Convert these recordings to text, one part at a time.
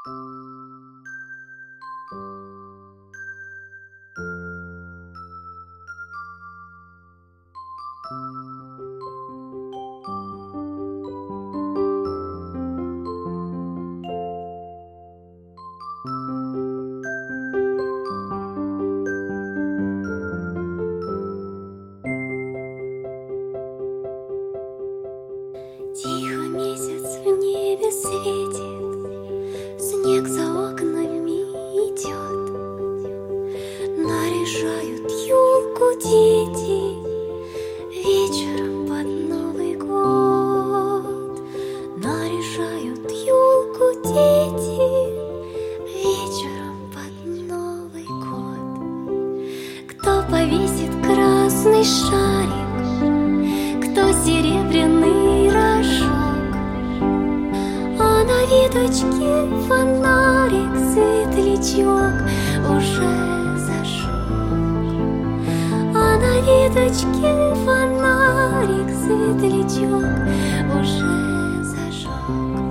Тихо месяц в небе светит, снег за окнами идет. Наряжают елку дети вечером под Новый год. Наряжают елку дети вечером под Новый год. Кто повесит красный шарик, кто серебряный рожок, а на веточке фонарик светлячок уже зажег. А на веточке фонарик светлячок уже зажег.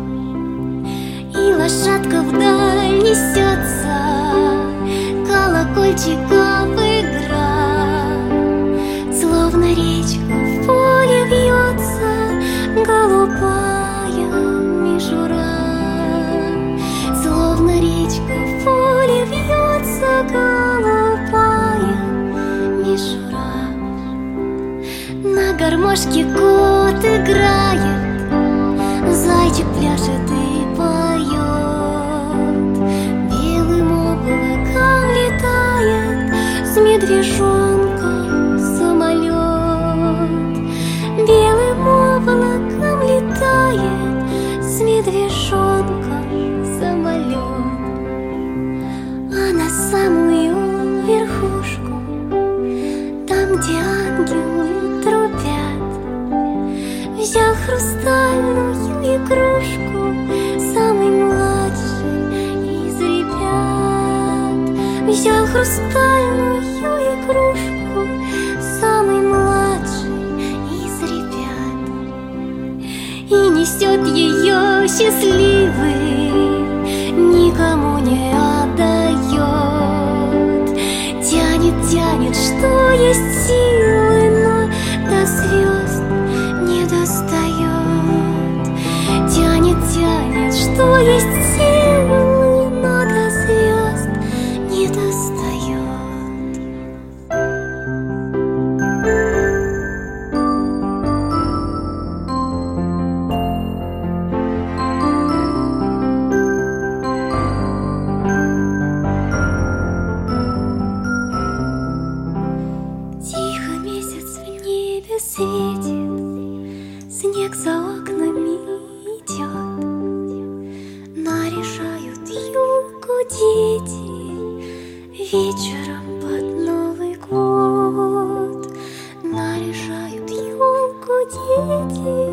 И лошадка вдаль несется, колокольчиков игра, словно речка в поле вьется голубая мишура. Словно речка в поле вьется голубая мишура. На гармошке кот играет, зайчик пляшет и поет. Белым облаком летает с медвежонком самолет. Белым облаком летает с медвежонком самолет. А на самую верхушку, там, где ангелы трубят, взял хрустальную игрушку самый младший из ребят. Взял хрустальную игрушку самый младший из ребят и несет ее счастливый, никому не отдает. Тянет, тянет, что есть силы, но до звезд не достает. Тянет, тянет, что есть силы, но до звезд не достает. Тихо месяц в небе светит, снег за окнами идет. Наряжают елку дети вечером под Новый год. Наряжают елку дети